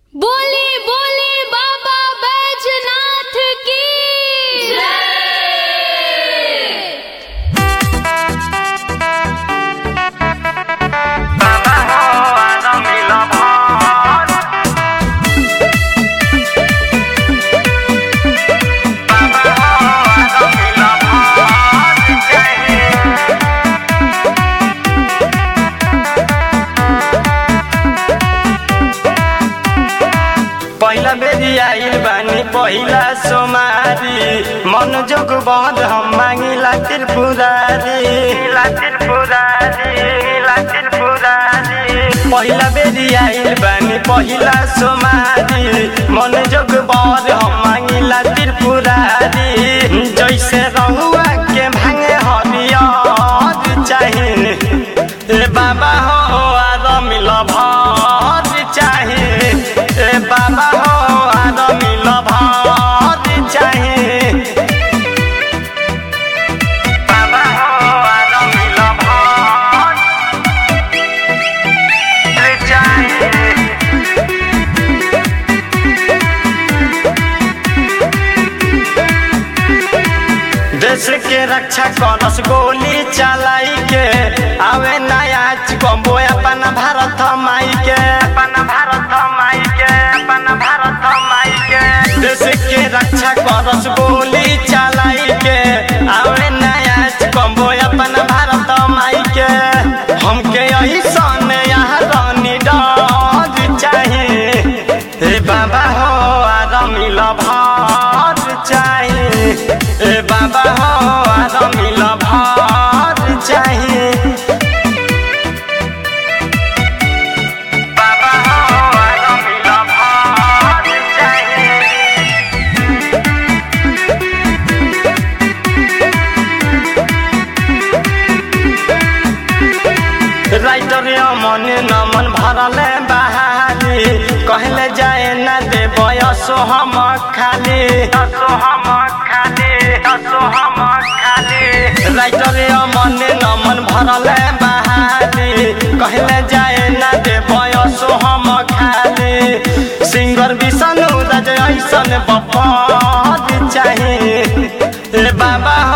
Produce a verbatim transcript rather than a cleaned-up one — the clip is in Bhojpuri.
बोली बोली बाबा बैजनाथ की बाबा हो आदम मिला भार। बाबा हो आदम मिला भार चाहिए। पहिला बेरी आइल बानी पहिला सोमारी मन जोग बंद हम मांगिला त्रिपुरारी ला त्रिपुरारी ला त्रिपुरारी। पहिला बेरी आइल बानी पहिला सोमारी मन जोग बंद हम मांगिला त्रिपुरारी। जैसे रहुआ के भांगे हरियर चाहिए ए बाबा हो आदम मिला भार चाहिए। ए बाबा हो आदम मिला भार चाहिए। बाबा हो आदम मिला भार चाहिए। देश के रक्षा करस गोली चलाई के आवे नया कम्बो अपन भारत माई के अपन भारत माई के अपन भारत माई के। देश के रक्षा करस गोली चलाई के आवे नया कम्बो अपन भारत माई के। हमके यही सन यहाँ रानी डर चाहिए। ए बाबा हो आदम मिला भार चाहिए। ए बाबा हो आदम मिला भार चाहिए। बाबा हो आदम मिला भार चाहिए। राइटर मन नमन भरले बहाली कहले जाए न दे बयसो हम खाली असो हम खाली असो हम खाली। राइटर मन नमन भरले बहाली कहले जाए न दे बयसो हम खाली। सिंगर विष्णु राज ऐसन बपर चाहिए। ए बाबा